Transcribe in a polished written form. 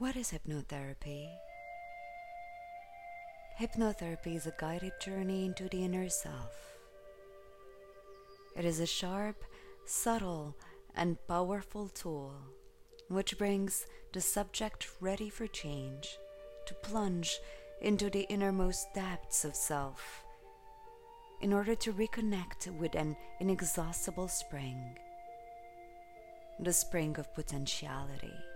What is hypnotherapy? Hypnotherapy is a guided journey into the inner self. It is a sharp, subtle, and powerful tool which brings the subject ready for change to plunge into the innermost depths of self in order to reconnect with an inexhaustible spring, the spring of potentiality.